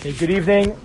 Okay, good evening.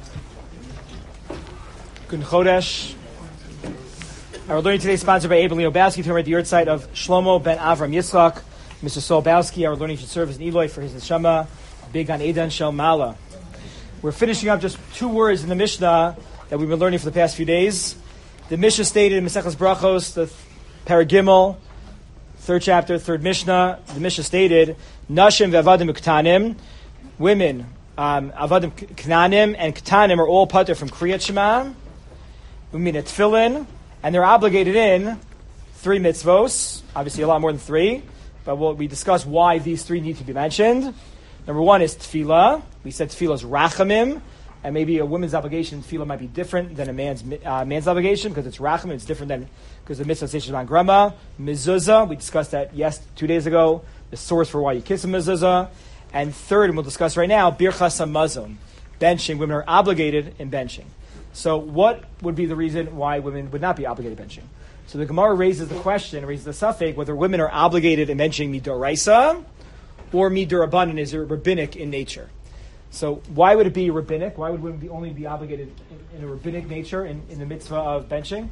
Good Chodesh. Our learning today is sponsored by Abel Leobowski. We're at the site of Shlomo ben Avram Yitzchak, Mr. Saul Bowski. Our learning should serve as an Eloi for his neshama, big on Edan Shel Mala. We're finishing up just two words in the Mishnah that we've been learning for the past few days. The Mishnah stated in Maseches Brachos, the Paragimel, third chapter, third Mishnah. The Mishnah stated, Nashim ve'avadim uktanim, women, avadim knanim and ktanim are all pater from Kriyat Shema. We mean a tefillin, and they're obligated in three mitzvos, obviously a lot more than three, but we discuss why these three need to be mentioned. Number one is tefillah. We said tefillah is rachamim, and maybe a woman's obligation tefillah might be different than a man's obligation because it's rachamim. It's different than because the mitzvah says on grama. Mezuzah, we discussed that 2 days ago. The source for why you kiss a mezuzah. And third, and we'll discuss right now, birchas hamazon, benching. Women are obligated in benching. So what would be the reason why women would not be obligated benching? So the Gemara raises the question, raises the suffix, whether women are obligated in benching midoraisa or midurabanan, is it rabbinic in nature? So why would it be rabbinic? Why would women only be obligated in a rabbinic nature in the mitzvah of benching?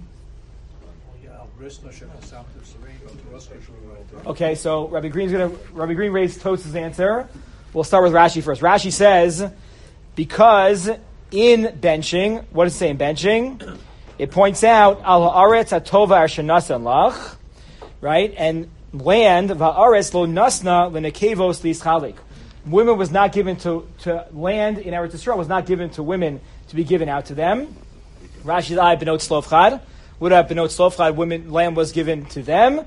Okay, so Rabbi Green raised Tos's answer. We'll start with Rashi first. Rashi says, because in benching, what does it say in benching? It points out, al haaretz atova arshenasan lach, right? And land, va'aretz lo nasna lenekevos lischalik. Women was not given to land in Eretz Yisrael, was not given to women to be given out to them. Rashi's I benot slovchad. Would have benot slovchad, women, land was given to them.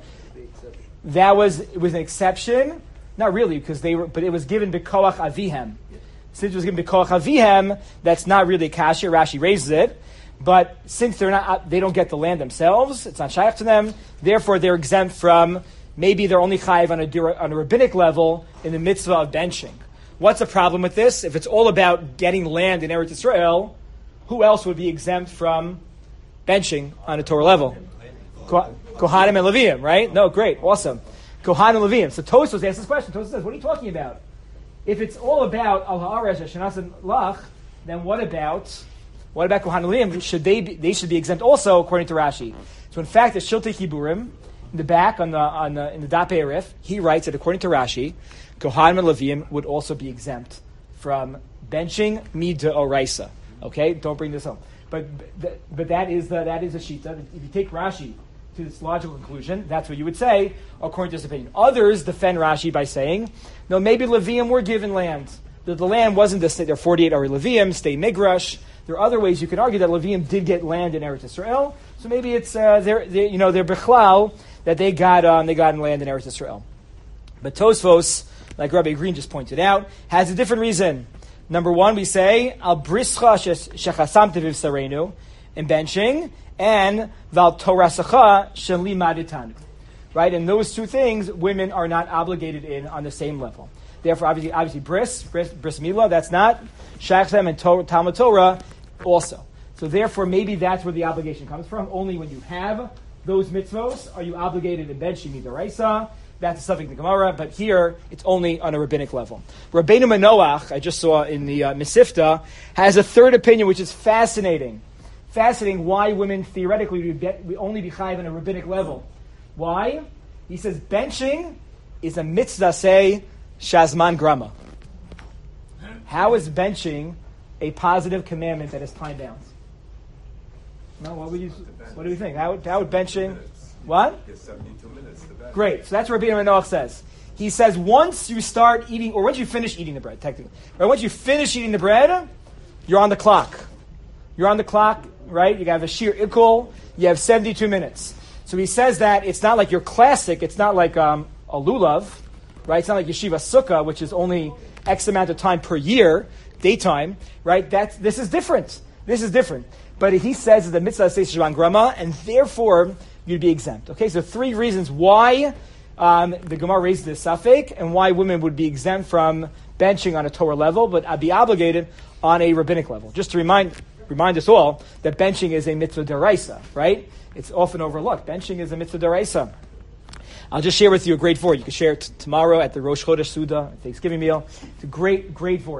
It was an exception. Not really, but it was given b'koach avihem. Since it was given b'koach avihem, that's not really a kasher. Rashi raises it. But since they don't get the land themselves, it's not shaykh to them, therefore they're exempt from, maybe they're only chayiv on a rabbinic level in the mitzvah of benching. What's the problem with this? If it's all about getting land in Eretz Yisrael, who else would be exempt from benching on a Torah level? Kohanim and Leviim, right? No, great, awesome. Kohanim and Leviim. So Tosfos asks this question. Tosfos says, what are you talking about? If it's all about Al Haaretz Shenasan Lach, then what about Kohanim and Leviim? They should be exempt also, according to Rashi. So in fact, the Shiltei Chiburim, in the back in the Dapei Arif, he writes that according to Rashi, Kohanim and Leviim would also be exempt from benching midoraisa. Okay, don't bring this home. But that is a shita. If you take Rashi to this logical conclusion, that's what you would say according to this opinion. Others defend Rashi by saying, no, maybe Leviim were given land. The land wasn't their 48 are Leviim, stay Migrash. There are other ways you can argue that Leviim did get land in Eretz Yisrael. So maybe it's they're Bechlal that they got land in Eretz Yisrael. But Tosfos, like Rabbi Green just pointed out, has a different reason. Number one, we say al brischa shechasamte v'sarenu in benching, and val torasacha sheli maditanu. Right, and those two things, women are not obligated in on the same level. Therefore, obviously, bris milah, that's not shachtem, and Talmud Torah also. So therefore, maybe that's where the obligation comes from. Only when you have those mitzvos are you obligated in benching midoraisa. That's a subject in the Gemara, but here it's only on a rabbinic level. Rabbeinu Manoach, I just saw in the Mesifta, has a third opinion, which is fascinating. Fascinating why women theoretically would only be chayiv on a rabbinic level. Why? He says benching is a mitzvah, say, shazman grama. How is benching a positive commandment that is time bound? No, what do you think? How would benching? What? 72 minutes. Great. So that's what Rabbeinu Manoach says. He says once you start eating, or once you finish eating the bread, technically, right? Once you finish eating the bread, you're on the clock. You're on the clock, right? You have a shir ikul. You have 72 minutes. So he says that it's not like your classic. It's not like a lulav, right? It's not like yeshiva sukkah, which is only X amount of time per year, daytime, right? This is different. This is different. But he says that the mitzvah says shvan grama, and therefore you'd be exempt. Okay, so three reasons why the Gemara raises this suffix and why women would be exempt from benching on a Torah level, but be obligated on a rabbinic level. Just to remind us all that benching is a mitzvah deraisa, right? It's often overlooked. Benching is a mitzvah deraisa. I'll just share with you a grade for it. You can share it tomorrow at the Rosh Chodesh Suda, Thanksgiving meal. It's a great for it.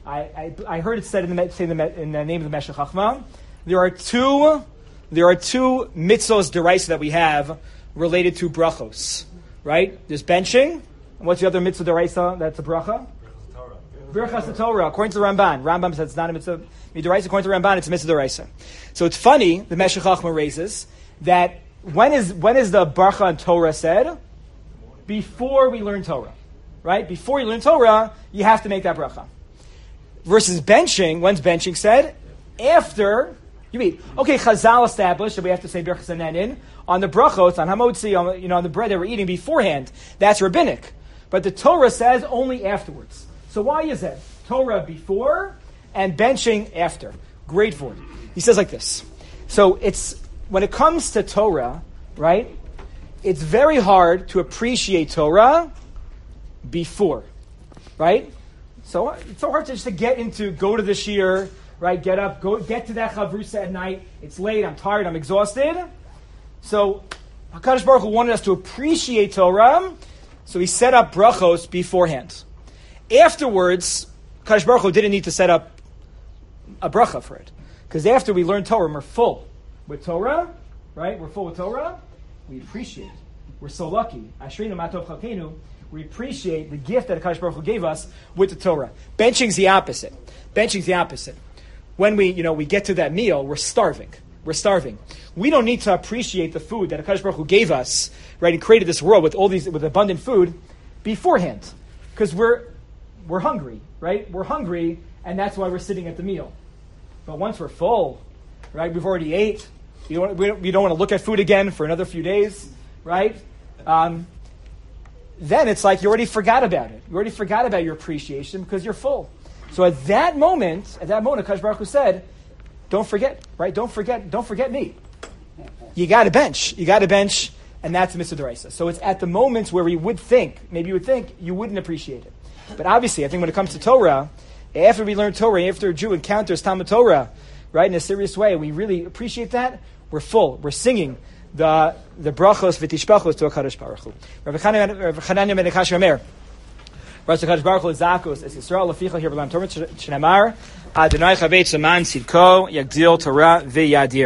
I heard it said in the name of the Meshech Chachma. There are two mitzvos deraisa that we have related to brachos, right? There's benching. And what's the other mitzvah deraisa that's a bracha? Birchas Torah. According to the Ramban. Rambam says it's not a mitzvah deraisa. According to the Ramban, it's a mitzvah deraisa. So it's funny, the Meshech Chachma raises, that when is the bracha on Torah said? Before we learn Torah. Right? Before you learn Torah, you have to make that bracha. Versus benching, when's benching said? After you eat. Okay, Chazal established that we have to say Birchas Hanenin on the brachos, on hamotzi, on the bread that we're eating beforehand. That's rabbinic. But the Torah says only afterwards. So why is that? Torah before and benching after. Great for it. He says like this. So it's when it comes to Torah, right? It's very hard to appreciate Torah before, right? So it's so hard to just go to the shiur, right? Get up, get to that chavrusa at night. It's late. I'm tired. I'm exhausted. So HaKadosh Baruch Hu wanted us to appreciate Torah, so he set up brachos beforehand. Afterwards, HaKadosh Baruch Hu didn't need to set up a bracha for it, because after we learn Torah, we're full with Torah, right? We're full with Torah. We appreciate it. We're so lucky. Ashrinu matov chalkenu. We appreciate the gift that HaKadosh Baruch Hu gave us with the Torah. Benching's the opposite. When we get to that meal, we're starving. We don't need to appreciate the food that HaKadosh Baruch Hu gave us, right, and created this world with abundant food beforehand, because we're hungry, right? We're hungry, and that's why we're sitting at the meal. But once we're full, right, we've already ate. We don't want to look at food again for another few days, right? Then it's like you already forgot about it. You already forgot about your appreciation because you're full. So at that moment, HaKadosh Baruch Hu said, don't forget, right? Don't forget me. You got to bench, and that's the mitzvah deraisa. So it's at the moments where you would think you wouldn't appreciate it. But obviously, I think when it comes to Torah, after we learn Torah, after a Jew encounters Talmud Torah, right, in a serious way, we really appreciate that. We're full. We're singing the brachos v'tishbachos to HaKadosh Baruch Hu. Rabbi Chananya ben Akash Omer, Rashi HaKadosh Baruch Hu zakos es Yisrael leficha here b'lam Torah shenamar Adonai chavetz aman sidko yagdil Torah v'yadir.